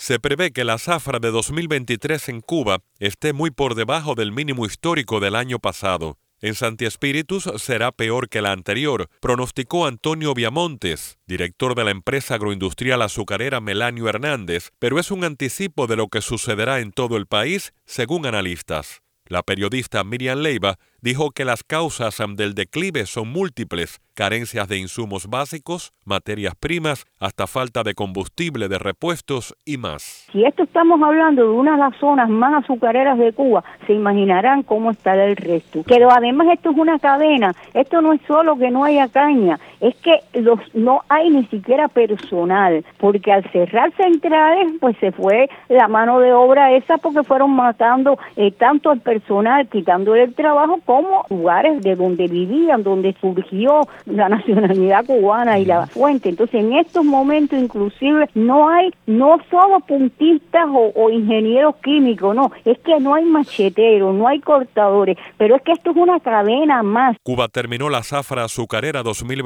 Se prevé que la zafra de 2023 en Cuba esté muy por debajo del mínimo histórico del año pasado. En Santi Espíritus será peor que la anterior, pronosticó Antonio Viamontes, director de la empresa agroindustrial azucarera Melanio Hernández, pero es un anticipo de lo que sucederá en todo el país, según analistas. La periodista Miriam Leiva dijo que las causas del declive son múltiples: carencias de insumos básicos, materias primas, hasta falta de combustible de repuestos y más. Si esto estamos hablando de una de las zonas más azucareras de Cuba, se imaginarán cómo estará el resto. Pero además esto es una cadena, esto no es solo que no haya caña, es que no hay ni siquiera personal, porque al cerrar centrales, pues se fue la mano de obra esa, porque fueron matando tanto al personal, quitándole el trabajo, como lugares de donde vivían, donde surgió la nacionalidad cubana y la fuente. Entonces, en estos momentos, inclusive, no solo puntistas o ingenieros químicos, no, es que no hay macheteros, no hay cortadores, pero es que esto es una cadena más. Cuba terminó la zafra azucarera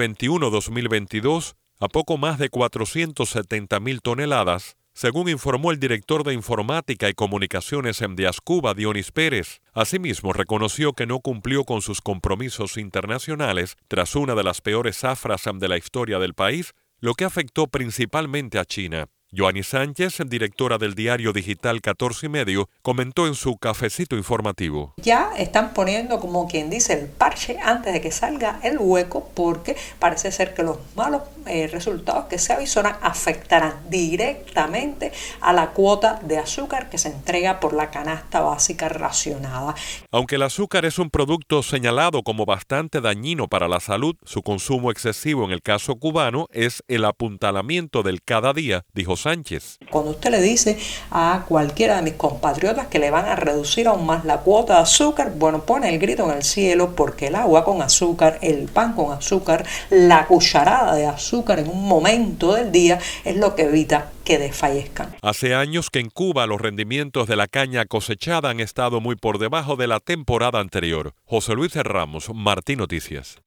2021-2022 a poco más de 470,000 toneladas, según informó el director de Informática y Comunicaciones en Diascuba, Dionis Pérez. Asimismo, reconoció que no cumplió con sus compromisos internacionales tras una de las peores zafras de la historia del país, lo que afectó principalmente a China. Joanny Sánchez, directora del diario digital 14 y Medio, comentó en su cafecito informativo. Ya están poniendo, como quien dice, el parche antes de que salga el hueco, porque parece ser que los malos resultados que se avisoran afectarán directamente a la cuota de azúcar que se entrega por la canasta básica racionada. Aunque el azúcar es un producto señalado como bastante dañino para la salud, su consumo excesivo en el caso cubano es el apuntalamiento del cada día, dijo Sánchez. Cuando usted le dice a cualquiera de mis compatriotas que le van a reducir aún más la cuota de azúcar, bueno, pone el grito en el cielo, porque el agua con azúcar, el pan con azúcar, la cucharada de azúcar en un momento del día es lo que evita que desfallezcan. Hace años que en Cuba los rendimientos de la caña cosechada han estado muy por debajo de la temporada anterior. José Luis Ramos, Martín Noticias.